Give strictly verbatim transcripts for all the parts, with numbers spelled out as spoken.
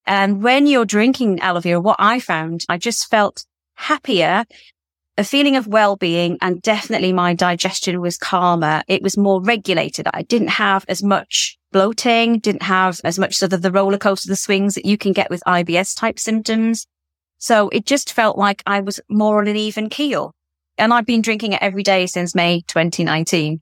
And when you're drinking aloe vera, what I found, I just felt happier, a feeling of well-being, and definitely my digestion was calmer. It was more regulated. I didn't have as much bloating, didn't have as much sort of the roller coaster, the swings that you can get with I B S type symptoms. So it just felt like I was more on an even keel. And I've been drinking it every day since May twenty nineteen.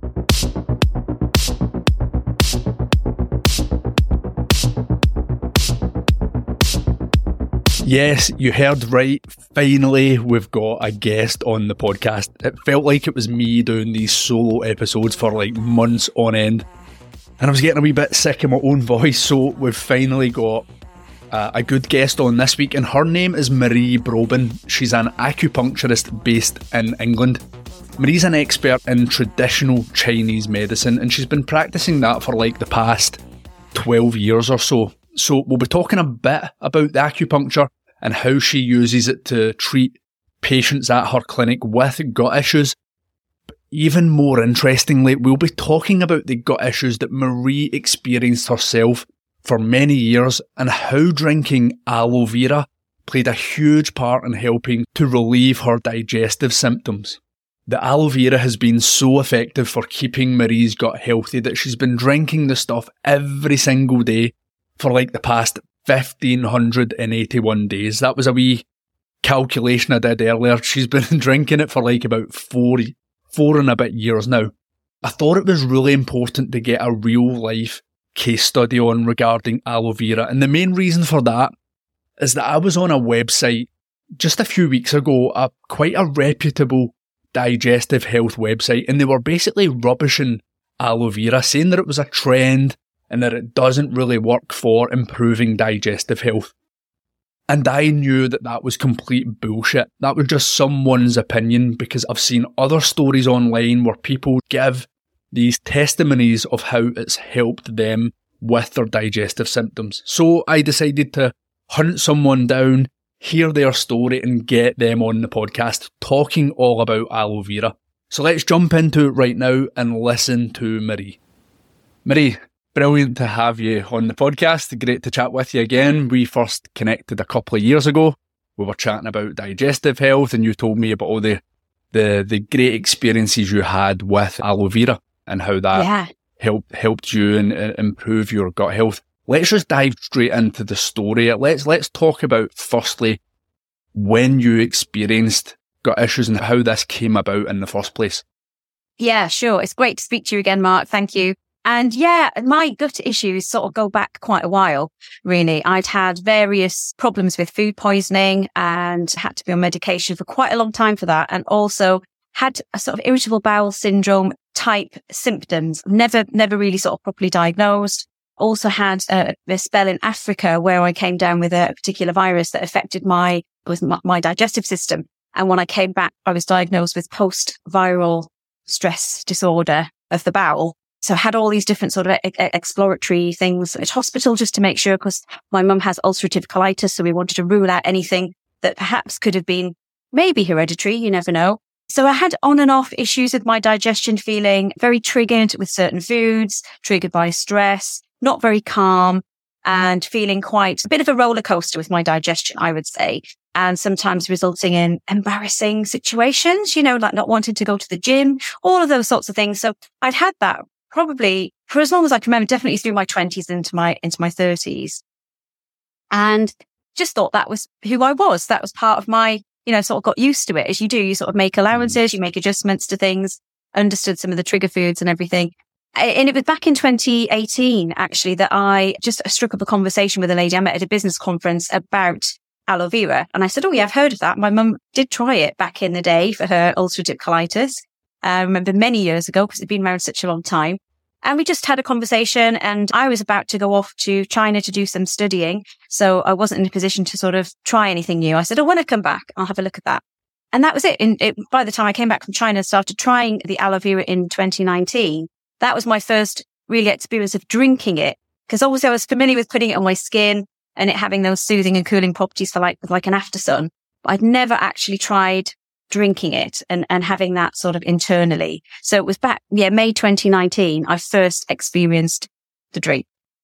Yes, you heard right. Finally, we've got a guest on the podcast. It felt like it was me doing these solo episodes for like months on end. And I was getting a wee bit sick of my own voice, so we've finally got uh, a good guest on this week. And her name is Marie Brobin. She's an acupuncturist based in England. Marie's an expert in traditional Chinese medicine, and she's been practicing that for like the past twelve years or so. So we'll be talking a bit about the acupuncture and how she uses it to treat patients at her clinic with gut issues. But even more interestingly, we'll be talking about the gut issues that Marie experienced herself for many years and how drinking aloe vera played a huge part in helping to relieve her digestive symptoms. The aloe vera has been so effective for keeping Marie's gut healthy that she's been drinking the stuff every single day for like the past one thousand five hundred eighty-one days. That was a wee calculation I did earlier. She's been drinking it for like about four, four and a bit years now. I thought it was really important to get a real life case study on regarding aloe vera. And the main reason for that is that I was on a website just a few weeks ago, a quite a reputable digestive health website, and they were basically rubbishing aloe vera, saying that it was a trend and that it doesn't really work for improving digestive health. And I knew that that was complete bullshit. That was just someone's opinion, because I've seen other stories online where people give these testimonies of how it's helped them with their digestive symptoms. So I decided to hunt someone down, hear their story, and get them on the podcast talking all about aloe vera. So let's jump into it right now and listen to Marie. Marie, brilliant to have you on the podcast. Great to chat with you again. We first connected a couple of years ago. We were chatting about digestive health, and you told me about all the the, the great experiences you had with aloe vera and how that Yeah. helped helped you and uh, improve your gut health. Let's just dive straight into the story. Let's let's talk about firstly when you experienced gut issues and how this came about in the first place. Yeah, sure. It's great to speak to you again, Mark. Thank you. And yeah, my gut issues sort of go back quite a while, really. I'd had various problems with food poisoning and had to be on medication for quite a long time for that. And also had a sort of irritable bowel syndrome type symptoms, never, never really sort of properly diagnosed. Also had a, a spell in Africa where I came down with a particular virus that affected my, with my, my digestive system. And when I came back, I was diagnosed with post-viral stress disorder of the bowel. So I had all these different sort of e- exploratory things at hospital just to make sure, because my mum has ulcerative colitis. So we wanted to rule out anything that perhaps could have been maybe hereditary. You never know. So I had on and off issues with my digestion, feeling very triggered with certain foods, triggered by stress, not very calm, and feeling quite a bit of a roller coaster with my digestion, I would say. And sometimes resulting in embarrassing situations, you know, like not wanting to go to the gym, all of those sorts of things. So I'd had that probably for as long as I can remember, definitely through my twenties into my, into my thirties. And just thought that was who I was. That was part of my, you know, sort of got used to it as you do. You sort of make allowances, you make adjustments to things, understood some of the trigger foods and everything. And it was back in twenty eighteen, actually, that I just struck up a conversation with a lady I met at a business conference about aloe vera. And I said, oh yeah, I've heard of that. My mum did try it back in the day for her ulcerative colitis. I remember many years ago because it'd been around such a long time. And we just had a conversation, and I was about to go off to China to do some studying. So I wasn't in a position to sort of try anything new. I said, oh, when I come back, I'll have a look at that. And that was it. And it, by the time I came back from China and started trying the aloe vera in twenty nineteen, that was my first really experience of drinking it. Because obviously I was familiar with putting it on my skin and it having those soothing and cooling properties for like, like an after sun. But I'd never actually tried drinking it and, and having that sort of internally. So it was back, yeah, May twenty nineteen, I first experienced the drink.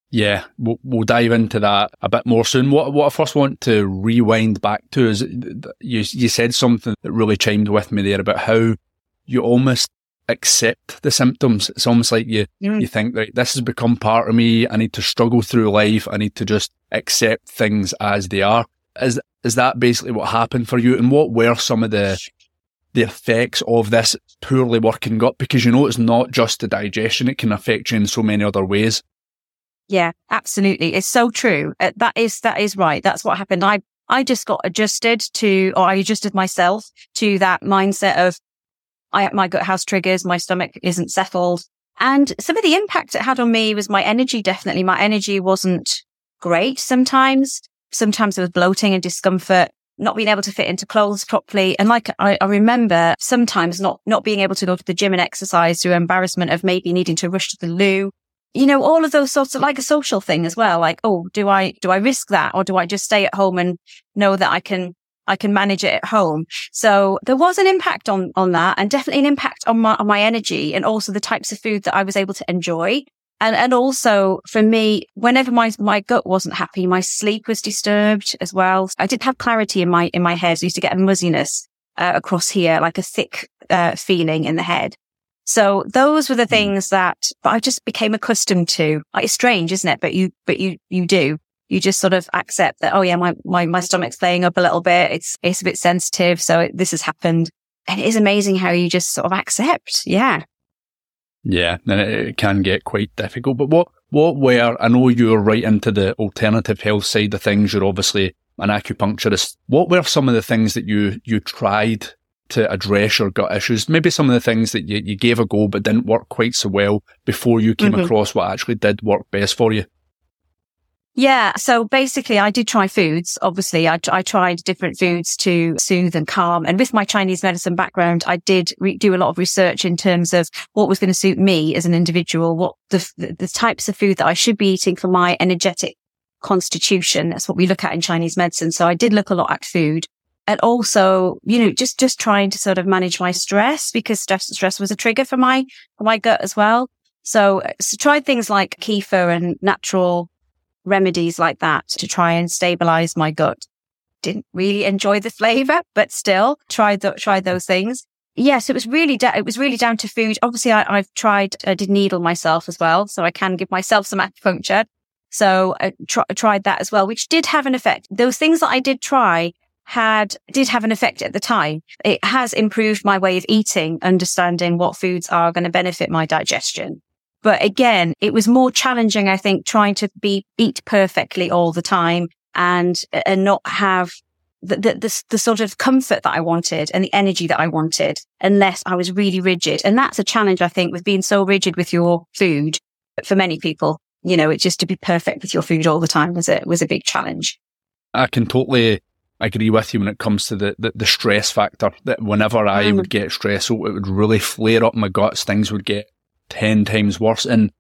Yeah, we'll, we'll dive into that a bit more soon. What what I first want to rewind back to is you you said something that really chimed with me there about how you almost accept the symptoms. It's almost like you mm. you think, right, this has become part of me. I need to struggle through life. I need to just accept things as they are. Is is that basically what happened for you? And what were some of the the effects of this poorly working gut? Because you know it's not just the digestion; it can affect you in so many other ways. Yeah, absolutely. It's so true. Uh, that is, that is right. That's what happened. I, I just got adjusted to, or I adjusted myself to that mindset of I, my gut has triggers, my stomach isn't settled. And some of the impact it had on me was my energy. Definitely. My energy wasn't great sometimes. Sometimes there was bloating and discomfort, not being able to fit into clothes properly. And like I, I remember sometimes not, not being able to go to the gym and exercise through embarrassment of maybe needing to rush to the loo. You know, all of those sorts of, like a social thing as well. Like, oh, do I, do I risk that? Or do I just stay at home and know that I can, I can manage it at home? So there was an impact on, on that, and definitely an impact on my, on my energy, and also the types of food that I was able to enjoy. And, and also for me, whenever my, my gut wasn't happy, my sleep was disturbed as well. I didn't have clarity in my, in my head. I used to get a muzziness, uh, across here, like a thick, uh, feeling in the head. So those were the things that I just became accustomed to. It's strange, isn't it? But you, but you, you do. You just sort of accept that, oh yeah, my, my, my stomach's playing up a little bit. It's, it's a bit sensitive. So it, this has happened. And it is amazing how you just sort of accept. Yeah. Yeah. And it, it can get quite difficult. But what, what were, I know you're right into the alternative health side of things. You're obviously an acupuncturist. What were some of the things that you, you tried to address your gut issues? Maybe some of the things that you, you gave a go but didn't work quite so well before you came mm-hmm. across what actually did work best for you. Yeah. So basically I did try foods. Obviously I, I tried different foods to soothe and calm. And with my Chinese medicine background, I did re- do a lot of research in terms of what was going to suit me as an individual, what the, the, the types of food that I should be eating for my energetic constitution. That's what we look at in Chinese medicine. So I did look a lot at food. And also, you know, just, just trying to sort of manage my stress, because stress, stress was a trigger for my, for my gut as well. So, so tried things like kefir and natural remedies like that to try and stabilize my gut. Didn't really enjoy the flavor, but still tried, th- tried those things. Yes, it was really, da- it was really down to food. Obviously I, I've tried, I did needle myself as well. So I can give myself some acupuncture. So I tr- tried that as well, which did have an effect. Those things that I did try had, did have an effect at the time. It has improved my way of eating, understanding what foods are going to benefit my digestion. But again, it was more challenging, I think, trying to be, eat perfectly all the time and, and not have the, the, the, the sort of comfort that I wanted and the energy that I wanted, unless I was really rigid. And that's a challenge, I think, with being so rigid with your food. But for many people, you know, it's just to be perfect with your food all the time was a, was a big challenge. I can totally agree with you when it comes to the, the, the stress factor, that whenever I mm. would get stressed, it would really flare up my guts. Things would get ten times worse. And,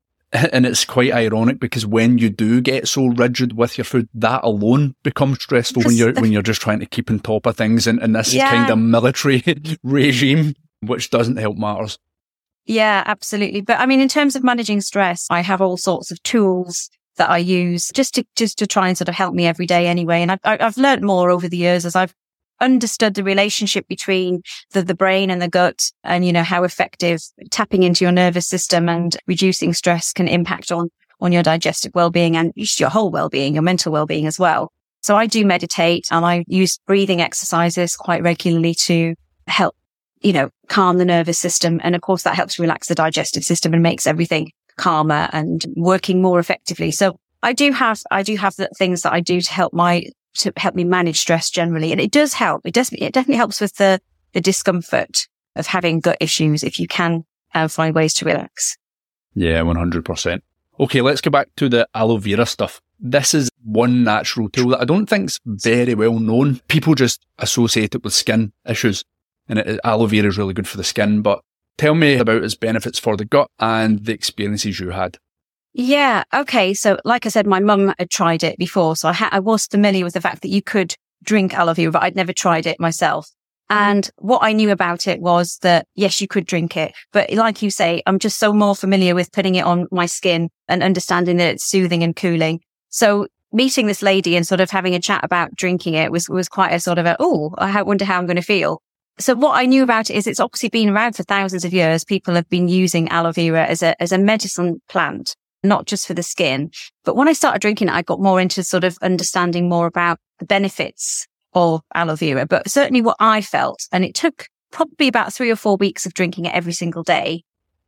and it's quite ironic because when you do get so rigid with your food, that alone becomes stressful when you're, when you're just trying to keep on top of things in, in this yeah. kind of military regime, which doesn't help matters. Yeah, absolutely. But I mean, in terms of managing stress, I have all sorts of tools that I use just to, just to try and sort of help me every day anyway. And I've, I've learned more over the years as I've understood the relationship between the, the brain and the gut, and, you know, how effective tapping into your nervous system and reducing stress can impact on, on your digestive well-being and just your whole well-being, your mental well-being as well. So I do meditate and I use breathing exercises quite regularly to help, you know, calm the nervous system. And of course that helps relax the digestive system and makes everything calmer and working more effectively. So I do have, I do have the things that I do to help my, to help me manage stress generally. And it does help. It does, it definitely helps with the, the discomfort of having gut issues if you can uh, find ways to relax. Yeah, one hundred percent. Okay, let's go back to the aloe vera stuff. This is one natural tool that I don't think's very well known. People just associate it with skin issues, and it, aloe vera is really good for the skin. But tell me about its benefits for the gut and the experiences you had. Yeah. Okay. So like I said, my mum had tried it before. So I, ha- I was familiar with the fact that you could drink aloe vera, but I'd never tried it myself. And what I knew about it was that, yes, you could drink it. But like you say, I'm just so more familiar with putting it on my skin and understanding that it's soothing and cooling. So meeting this lady and sort of having a chat about drinking it was, was quite a sort of a, oh, I wonder how I'm going to feel. So what I knew about it is it's obviously been around for thousands of years. People have been using aloe vera as a, as a medicine plant, not just for the skin. But when I started drinking it, I got more into sort of understanding more about the benefits of aloe vera, but certainly what I felt, and it took probably about three or four weeks of drinking it every single day.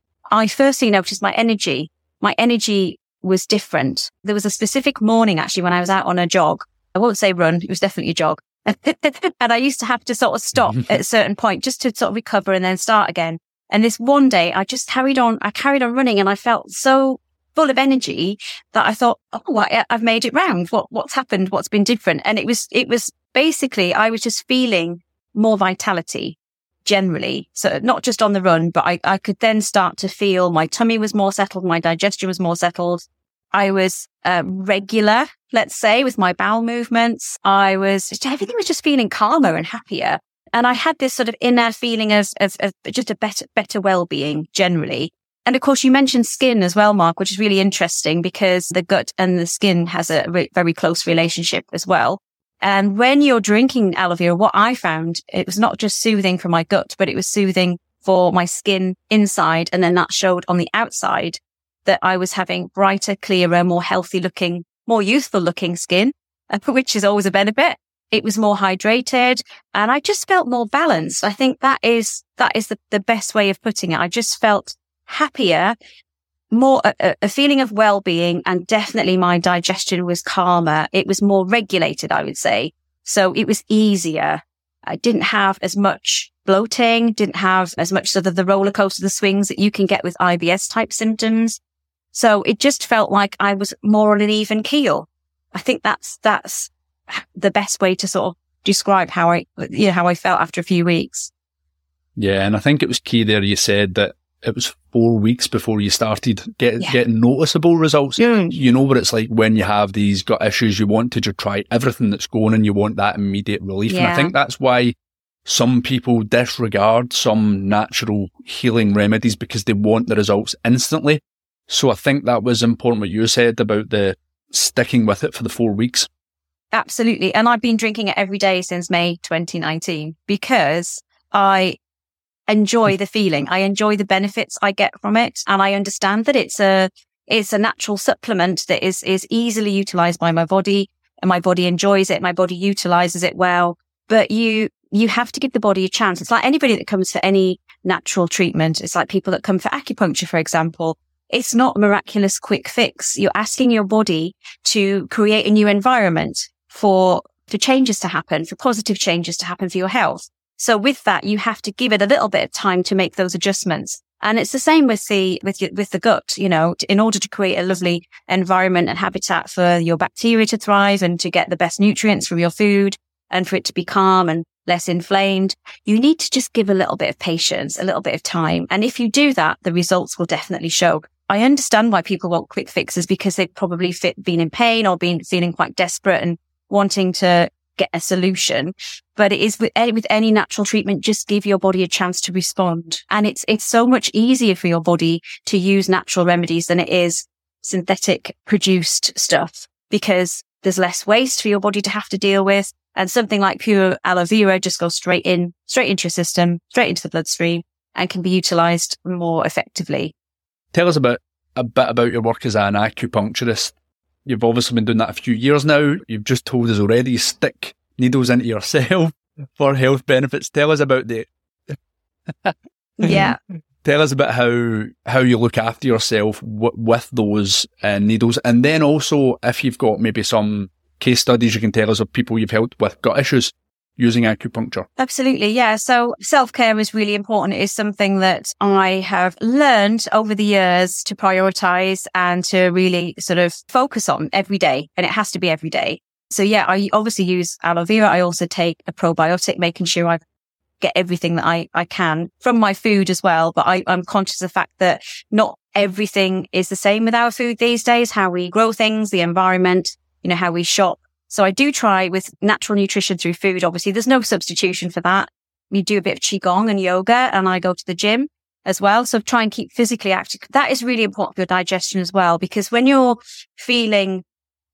I firstly noticed my energy. My energy was different. There was a specific morning actually when I was out on a jog. I won't say run. It was definitely a jog. And I used to have to sort of stop at a certain point just to sort of recover and then start again. And this one day I just carried on, I carried on running and I felt so full of energy that I thought, oh, I, I've made it round. What, what's happened? What's been different? And it was, it was basically, I was just feeling more vitality generally. So not just on the run, but I, I could then start to feel my tummy was more settled. My digestion was more settled. I was uh, regular, let's say, with my bowel movements. I was, everything was just feeling calmer and happier. And I had this sort of inner feeling of, of, of just a better, better well-being generally. And of course, you mentioned skin as well, Mark, which is really interesting because the gut and the skin has a re- very close relationship as well. And when you're drinking aloe vera, what I found, it was not just soothing for my gut, but it was soothing for my skin inside. And then that showed on the outside that I was having brighter, clearer, more healthy looking, more youthful looking skin, which is always a benefit. It was more hydrated and I just felt more balanced. I think that is, that is the, the best way of putting it. I just felt happier, more a, a feeling of well-being, and definitely my digestion was calmer. It was more regulated, I would say. So it was easier. I didn't have as much bloating, didn't have as much sort of the roller coaster, the swings that you can get with I B S type symptoms. So it just felt like I was more on an even keel. I think that's, that's the best way to sort of describe how I, you know, how I felt after a few weeks. Yeah. And I think it was key there. You said that it was four weeks before you started get, yeah. getting noticeable results. Mm. You know what it's like when you have these gut issues. You want to just try everything that's going and you want that immediate relief. Yeah. And I think that's why some people disregard some natural healing remedies because they want the results instantly. So I think that was important what you said about the sticking with it for the four weeks. Absolutely. And I've been drinking it every day since May twenty nineteen because I enjoy the feeling. I enjoy the benefits I get from it. And I understand that it's a, it's a natural supplement that is, is easily utilized by my body and my body enjoys it. My body utilizes it well, but you, you have to give the body a chance. It's like anybody that comes for any natural treatment. It's like people that come for acupuncture, for example. It's not a miraculous quick fix. You're asking your body to create a new environment for, for changes to happen, for positive changes to happen for your health. So with that, you have to give it a little bit of time to make those adjustments. And it's the same with the, with your, with the gut, you know, in order to create a lovely environment and habitat for your bacteria to thrive and to get the best nutrients from your food and for it to be calm and less inflamed, you need to just give a little bit of patience, a little bit of time. And if you do that, the results will definitely show. I understand why people want quick fixes because they've probably fit, been in pain or been feeling quite desperate and wanting to get a solution. But it is with any, with any natural treatment, just give your body a chance to respond. And it's, it's so much easier for your body to use natural remedies than it is synthetic produced stuff because there's less waste for your body to have to deal with. And something like pure aloe vera just goes straight in, straight into your system, straight into the bloodstream and can be utilized more effectively. Tell us about a bit about your work as an acupuncturist. You've obviously been doing that a few years now. You've just told us already you stick needles into yourself for health benefits. Tell us about the... yeah. Tell us about how how you look after yourself w- with those uh, needles. And then also, if you've got maybe some case studies you can tell us of people you've helped with gut issues using acupuncture. Absolutely, yeah. So self-care is really important. It is something that I have learned over the years to prioritize and to really sort of focus on every day. And it has to be every day. So yeah, I obviously use aloe vera. I also take a probiotic, making sure I get everything that I, I can from my food as well. But I, I'm conscious of the fact that not everything is the same with our food these days, how we grow things, the environment, you know, how we shop. So I do try with natural nutrition through food. Obviously, there's no substitution for that. we do a bit of Qigong and yoga, and I go to the gym as well. So try and keep physically active. That is really important for your digestion as well, because when you're feeling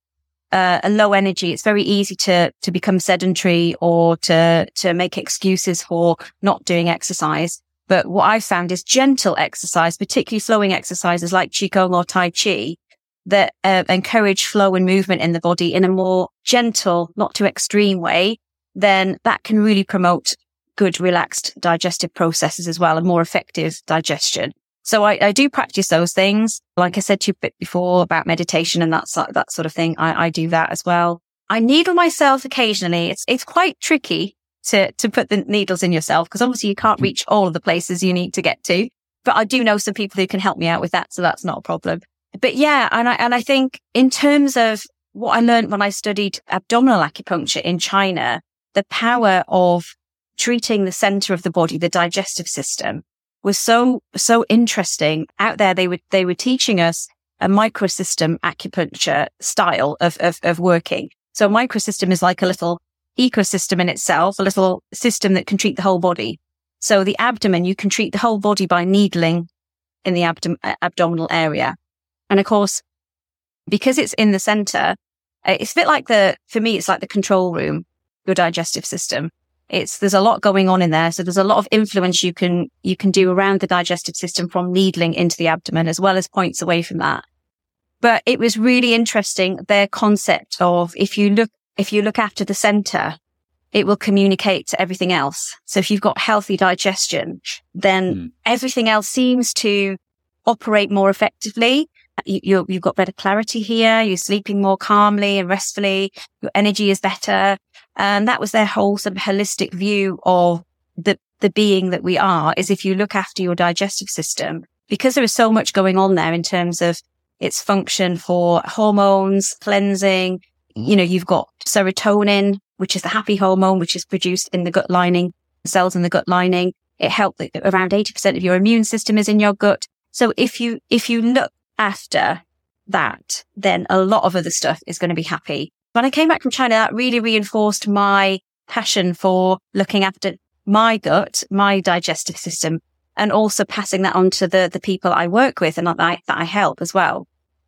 uh, a low energy, it's very easy to, to become sedentary or to, to make excuses for not doing exercise. But what I've found is gentle exercise, particularly flowing exercises like Qigong or Tai Chi, that uh, encourage flow and movement in the body in a more gentle, not too extreme way, then that can really promote good, relaxed digestive processes as well, and more effective digestion. So I, I do practice those things. Like I said to you a bit before about meditation and that, that sort of thing. I, I do that as well. I needle myself occasionally. It's, it's quite tricky to, to put the needles in yourself, because obviously you can't reach all of the places you need to get to. But I do know some people who can help me out with that. So that's not a problem. But yeah, and I, and I think in terms of what I learned when I studied abdominal acupuncture in China, the power of treating the center of the body, the digestive system, was so, so interesting. Out there, they were, they were teaching us a microsystem acupuncture style of, of, of working. So a microsystem is like a little ecosystem in itself, a little system that can treat the whole body. So the abdomen, you can treat the whole body by needling in the abdom- abdominal area. And of course, because it's in the center, it's a bit like the, for me, it's like the control room, your digestive system. It's, there's a lot going on in there. So there's a lot of influence you can, you can do around the digestive system from needling into the abdomen, as well as points away from that. But it was really interesting, their concept of if you look, if you look after the center, it will communicate to everything else. So if you've got healthy digestion, then mm. everything else seems to operate more effectively. You, you're, you've got better clarity here. You're sleeping more calmly and restfully. Your energy is better. And that was their whole sort of holistic view of the, the being that we are, is if you look after your digestive system, because there is so much going on there in terms of its function for hormones, cleansing. You know, you've got serotonin, which is the happy hormone, which is produced in the gut lining, cells in the gut lining. It helps, around eighty percent of your immune system is in your gut. So if you, if you look after that, then a lot of other stuff is going to be happy. When I came back from China, that really reinforced my passion for looking after my gut, my digestive system, and also passing that on to the, the people I work with and that I, that I help as well.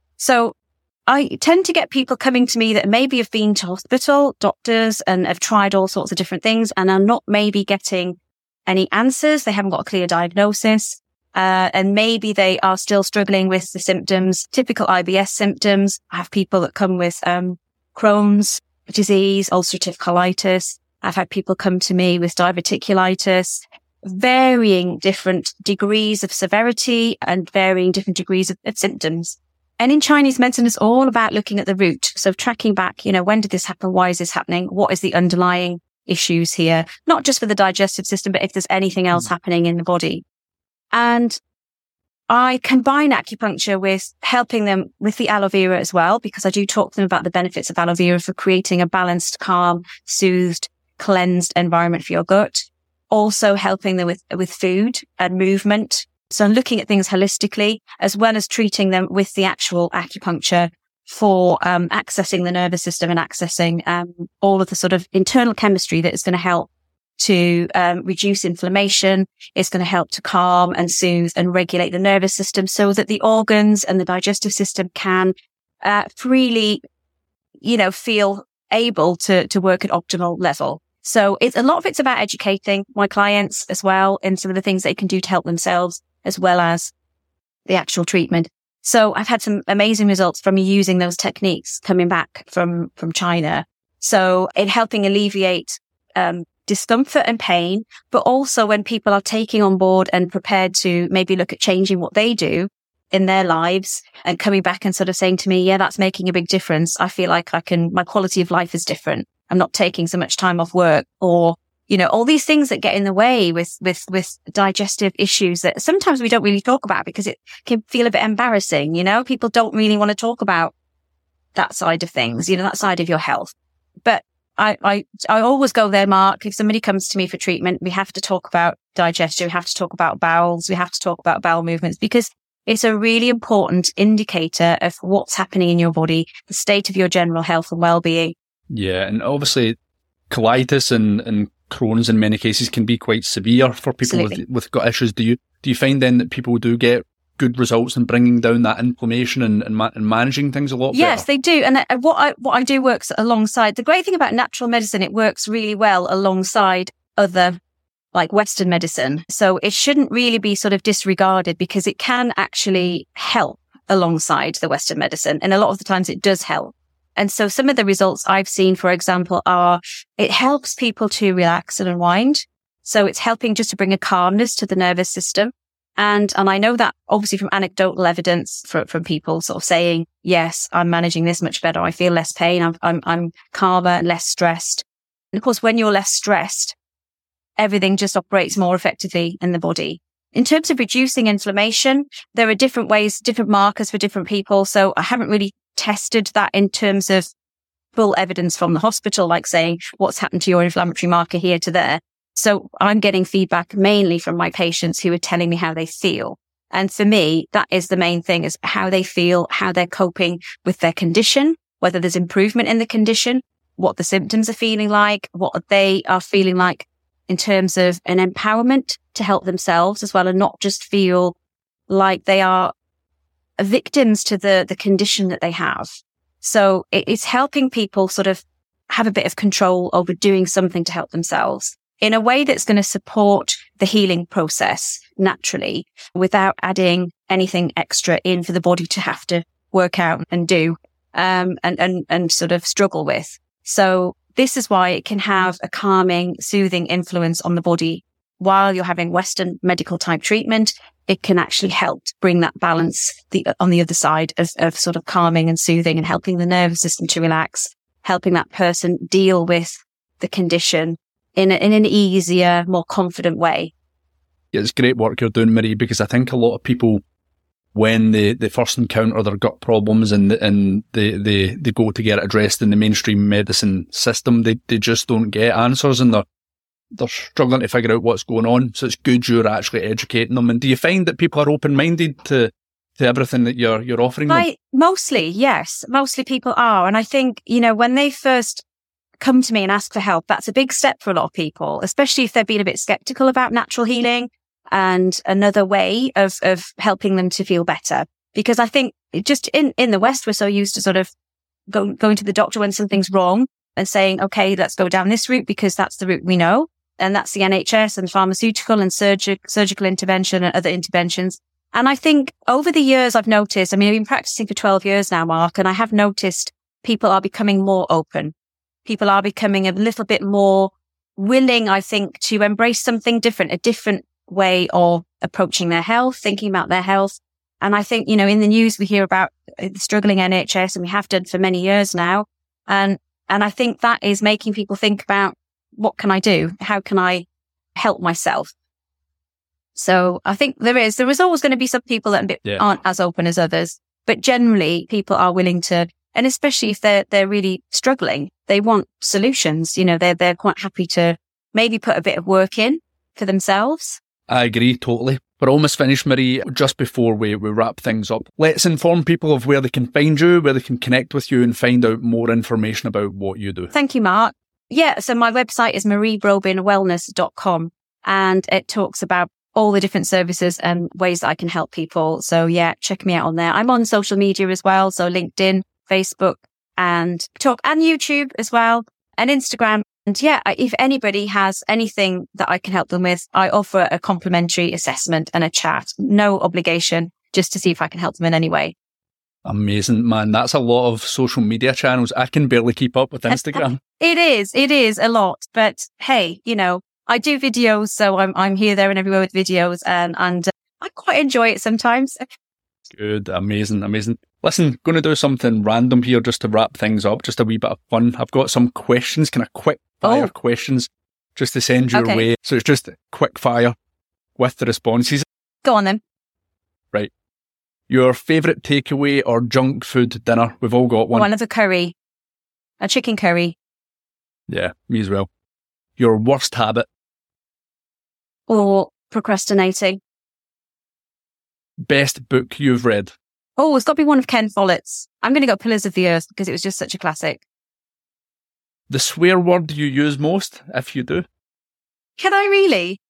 So I tend to get people coming to me that maybe have been to hospital, doctors, and have tried all sorts of different things and are not maybe getting any answers. They haven't got a clear diagnosis. Uh, and maybe they are still struggling with the symptoms, typical I B S symptoms. I have people that come with, um, Crohn's disease, ulcerative colitis. I've had people come to me with diverticulitis, varying different degrees of severity and varying different degrees of, of symptoms. And in Chinese medicine, it's all about looking at the root. So tracking back, you know, when did this happen? Why is this happening? What is the underlying issues here? Not just for the digestive system, but if there's anything else happening in the body. And I combine acupuncture with helping them with the aloe vera as well, because I do talk to them about the benefits of aloe vera for creating a balanced, calm, soothed, cleansed environment for your gut. Also helping them with, with food and movement. So I'm looking at things holistically, as well as treating them with the actual acupuncture for um, accessing the nervous system and accessing um, all of the sort of internal chemistry that is going to help to um, reduce inflammation. It's going to help to calm and soothe and regulate the nervous system so that the organs and the digestive system can uh, freely, you know, feel able to, to work at optimal level. So it's a lot of it's about educating my clients as well in some of the things they can do to help themselves, as well as the actual treatment. So I've had some amazing results from using those techniques coming back from, from China. So in helping alleviate, um, discomfort and pain, but also when people are taking on board and prepared to maybe look at changing what they do in their lives and coming back and sort of saying to me, yeah, that's making a big difference. I feel like I can, my quality of life is different. I'm not taking so much time off work, or, you know, all these things that get in the way with, with, with digestive issues that sometimes we don't really talk about because it can feel a bit embarrassing. You know, people don't really want to talk about that side of things, you know, that side of your health. But I, I, I always go there, Mark. If somebody comes to me for treatment, we have to talk about digestion. We have to talk about bowels. We have to talk about bowel movements, because it's a really important indicator of what's happening in your body, the state of your general health and well-being. Yeah. And obviously colitis and, and Crohn's in many cases can be quite severe for people with, with gut issues. Do you do you find then that people do get good results in bringing down that inflammation and, and, ma- and managing things a lot better? Yes, they do. And uh, what I what I do works alongside. The great thing about natural medicine, it works really well alongside other, like Western medicine. So it shouldn't really be sort of disregarded, because it can actually help alongside the Western medicine. And a lot of the times it does help. And so some of the results I've seen, for example, are it helps people to relax and unwind. So it's helping just to bring a calmness to the nervous system. And, and I know that obviously from anecdotal evidence from, from people sort of saying, yes, I'm managing this much better. I feel less pain. I'm, I'm, I'm calmer and less stressed. And of course, when you're less stressed, everything just operates more effectively in the body. In terms of reducing inflammation, there are different ways, different markers for different people. So I haven't really tested that in terms of full evidence from the hospital, like saying what's happened to your inflammatory marker here to there. So I'm getting feedback mainly from my patients who are telling me how they feel. And for me, that is the main thing, is how they feel, how they're coping with their condition, whether there's improvement in the condition, what the symptoms are feeling like, what they are feeling like in terms of an empowerment to help themselves as well, and not just feel like they are victims to the, the condition that they have. So it, it's helping people sort of have a bit of control over doing something to help themselves in a way that's going to support the healing process naturally, without adding anything extra in for the body to have to work out and do, um, and, and, and sort of struggle with. So this is why it can have a calming, soothing influence on the body. While you're having Western medical type treatment, it can actually help bring that balance the, on the other side of, of sort of calming and soothing and helping the nervous system to relax, helping that person deal with the condition in, a, in an easier, more confident way. Yeah, it's great work you're doing, Marie, because I think a lot of people, when they, they first encounter their gut problems and and they, they, they go to get it addressed in the mainstream medicine system, they, they just don't get answers, and they're they're struggling to figure out what's going on. So it's good you're actually educating them. And do you find that people are open-minded to to everything that you're you're offering them? I, mostly, yes. Mostly people are. And I think, you know, when they first come to me and ask for help, that's a big step for a lot of people, especially if they've been a bit skeptical about natural healing and another way of, of helping them to feel better. Because I think just in, in the West, we're so used to sort of go, going to the doctor when something's wrong and saying, okay, let's go down this route because that's the route we know. And that's the N H S and pharmaceutical and surgi- surgical intervention and other interventions. And I think over the years, I've noticed, I mean, I've been practicing for twelve years now, Mark, and I have noticed people are becoming more open. People are becoming a little bit more willing, I think, to embrace something different, a different way of approaching their health, thinking about their health. And I think, you know, in the news, we hear about the struggling N H S, and we have done for many years now. And, and I think that is making people think about, what can I do? How can I help myself? So I think there is, there is always going to be some people that yeah. aren't as open as others, but generally people are willing to, and especially if they're, they're really struggling, they want solutions. You know, they're, they're quite happy to maybe put a bit of work in for themselves. I agree totally. We're almost finished, Marie. Just before we, we wrap things up, let's inform people of where they can find you, where they can connect with you and find out more information about what you do. Thank you, Mark. Yeah, so my website is marie brobin wellness dot com, and it talks about all the different services and ways that I can help people. So yeah, check me out on there. I'm on social media as well. So LinkedIn, Facebook, and talk and YouTube as well, and Instagram. And yeah, if anybody has anything that I can help them with, I offer a complimentary assessment and a chat. No obligation, just to see if I can help them in any way. Amazing, man. That's a lot of social media channels. I can barely keep up with Instagram. It is. It is a lot. But hey, you know, I do videos, so I'm I'm here, there and everywhere with videos, and, and uh, I quite enjoy it sometimes. Good. Amazing. Amazing. Listen, going to do something random here just to wrap things up, just a wee bit of fun. I've got some questions, kind of quick fire oh. questions, just to send your okay. way. So it's just quick fire with the responses. Go on then. Right. Your favourite takeaway or junk food dinner? We've all got one. One of the curry. A chicken curry. Yeah, me as well. Your worst habit? Or procrastinating. Best book you've read? Oh, it's got to be one of Ken Follett's. I'm going to go Pillars of the Earth because it was just such a classic. The swear word you use most, if you do? Can I really?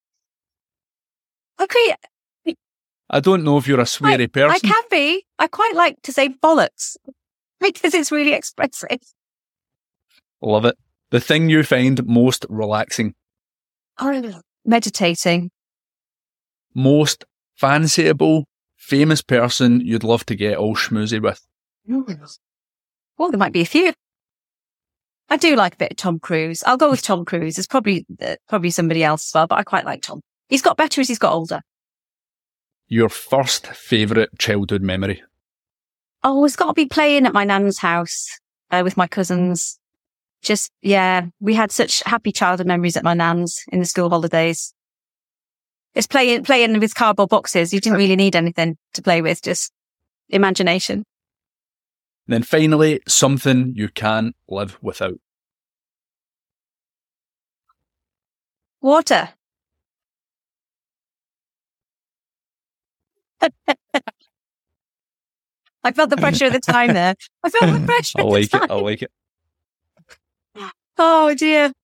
Okay. I don't know if you're a sweary I, person. I can be. I quite like to say bollocks because it's really expressive. Love it. The thing you find most relaxing. Oh, meditating. Most fanciable, famous person you'd love to get all schmoozy with. Well, there might be a few. I do like a bit of Tom Cruise. I'll go with Tom Cruise. There's probably uh, probably somebody else as well, but I quite like Tom. He's got better as he's got older. Your first favourite childhood memory? Oh, it's got to be playing at my nan's house uh, with my cousins. Just, yeah, we had such happy childhood memories at my nan's in the school holidays. It's playing playing with cardboard boxes. You didn't really need anything to play with, just imagination. Then finally, something you can't live without. Water. I felt the pressure at the time there. I felt the pressure I at like the it. time. I like it. Oh dear.